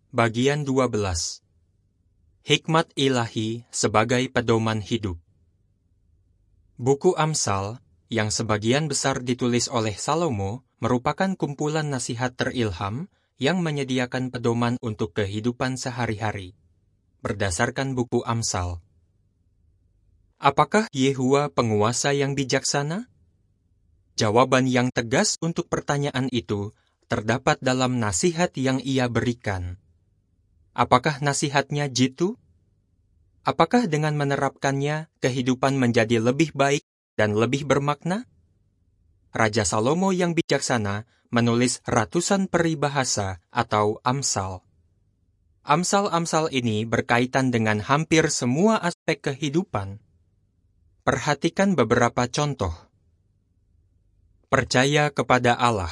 Bagian 12. Hikmat Ilahi sebagai pedoman hidup. Buku Amsal, yang sebagian besar ditulis oleh Salomo, merupakan kumpulan nasihat terilham yang menyediakan pedoman untuk kehidupan sehari-hari. Berdasarkan buku Amsal. Apakah Yehuwa penguasa yang bijaksana? Jawaban yang tegas untuk pertanyaan itu terdapat dalam nasihat yang ia berikan. Apakah nasihatnya jitu? Apakah dengan menerapkannya, kehidupan menjadi lebih baik dan lebih bermakna? Raja Salomo yang bijaksana menulis ratusan peribahasa atau amsal. Amsal-amsal ini berkaitan dengan hampir semua aspek kehidupan. Perhatikan beberapa contoh. Percaya kepada Allah.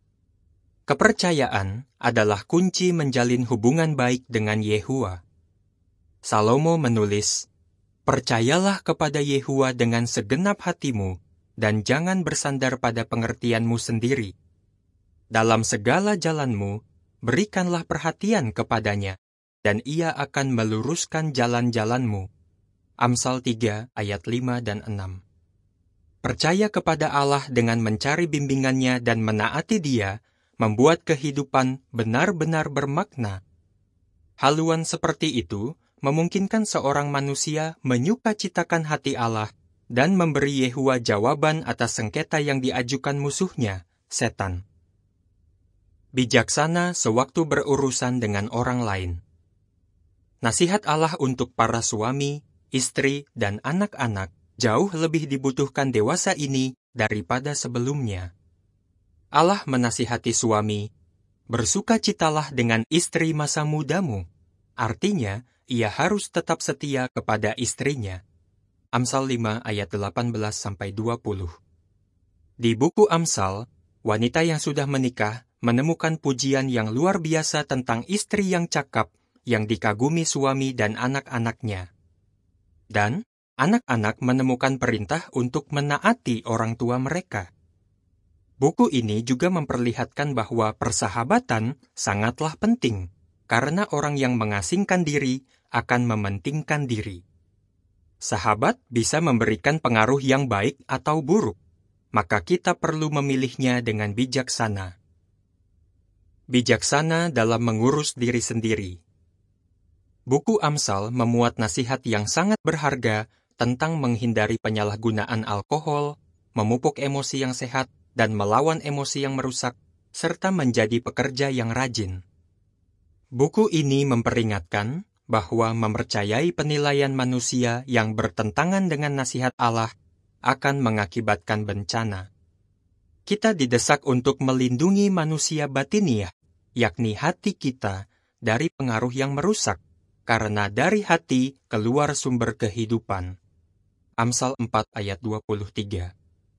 Kepercayaan adalah kunci menjalin hubungan baik dengan Yehuwa. Salomo menulis, "Percayalah kepada Yehuwa dengan segenap hatimu, dan jangan bersandar pada pengertianmu sendiri. Dalam segala jalanmu, berikanlah perhatian kepadanya, dan ia akan meluruskan jalan-jalanmu." Amsal 3 ayat 5 dan 6. Percaya kepada Allah dengan mencari bimbingannya dan menaati Dia, membuat kehidupan benar-benar bermakna. Haluan seperti itu memungkinkan seorang manusia menyukacitakan hati Allah dan memberi Yehuwa jawaban atas sengketa yang diajukan musuhnya, setan. Bijaksana sewaktu berurusan dengan orang lain. Nasihat Allah untuk para suami, istri, dan anak-anak jauh lebih dibutuhkan dewasa ini daripada sebelumnya. Allah menasihati suami, "Bersukacitalah dengan istri masa mudamu." Artinya, ia harus tetap setia kepada istrinya. Amsal 5 ayat 18-20. Di buku Amsal, wanita yang sudah menikah menemukan pujian yang luar biasa tentang istri yang cakap yang dikagumi suami dan anak-anaknya. Dan anak-anak menemukan perintah untuk menaati orang tua mereka. Buku ini juga memperlihatkan bahwa persahabatan sangatlah penting, karena orang yang mengasingkan diri akan mementingkan diri. Sahabat bisa memberikan pengaruh yang baik atau buruk, maka kita perlu memilihnya dengan bijaksana. Bijaksana dalam mengurus diri sendiri. Buku Amsal memuat nasihat yang sangat berharga tentang menghindari penyalahgunaan alkohol, memupuk emosi yang sehat, dan melawan emosi yang merusak, serta menjadi pekerja yang rajin. Buku ini memperingatkan bahwa mempercayai penilaian manusia yang bertentangan dengan nasihat Allah akan mengakibatkan bencana. Kita didesak untuk melindungi manusia batiniah, yakni hati kita, dari pengaruh yang merusak, karena dari hati keluar sumber kehidupan. Amsal 4 ayat 23.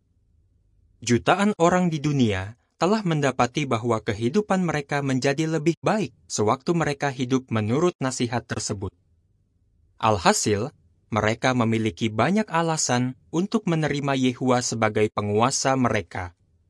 Jutaan orang di dunia telah mendapati bahwa kehidupan mereka menjadi lebih baik sewaktu mereka hidup menurut nasihat tersebut. Alhasil, mereka memiliki banyak alasan untuk menerima Yehuwa sebagai penguasa mereka.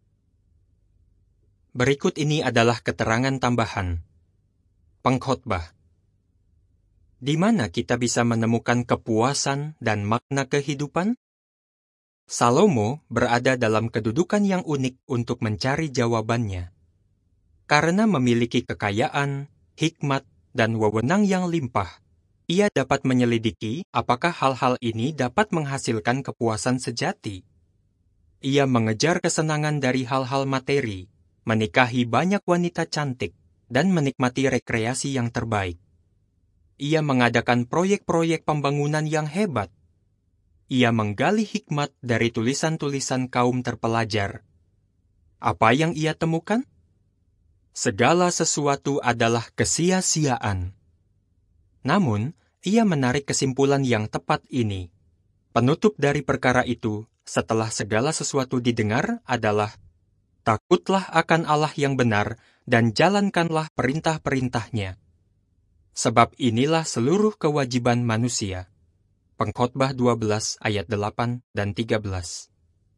Berikut ini adalah keterangan tambahan. Pengkhotbah. Di mana kita bisa menemukan kepuasan dan makna kehidupan? Salomo berada dalam kedudukan yang unik untuk mencari jawabannya. Karena memiliki kekayaan, hikmat, dan wewenang yang limpah, ia dapat menyelidiki apakah hal-hal ini dapat menghasilkan kepuasan sejati. Ia mengejar kesenangan dari hal-hal materi, menikahi banyak wanita cantik, dan menikmati rekreasi yang terbaik. Ia mengadakan proyek-proyek pembangunan yang hebat. Ia menggali hikmat dari tulisan-tulisan kaum terpelajar. Apa yang ia temukan? Segala sesuatu adalah kesia-siaan. Namun, ia menarik kesimpulan yang tepat ini. Penutup dari perkara itu, setelah segala sesuatu didengar, adalah, "Takutlah akan Allah yang benar, dan jalankanlah perintah-perintahnya. Sebab inilah seluruh kewajiban manusia." Pengkhotbah 12 ayat 8 dan 13.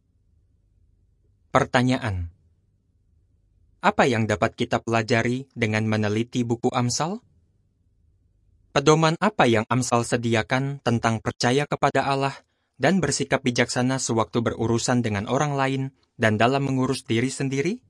Pertanyaan. Apa yang dapat kita pelajari dengan meneliti buku Amsal? Pedoman apa yang Amsal sediakan tentang percaya kepada Allah dan bersikap bijaksana sewaktu berurusan dengan orang lain dan dalam mengurus diri sendiri?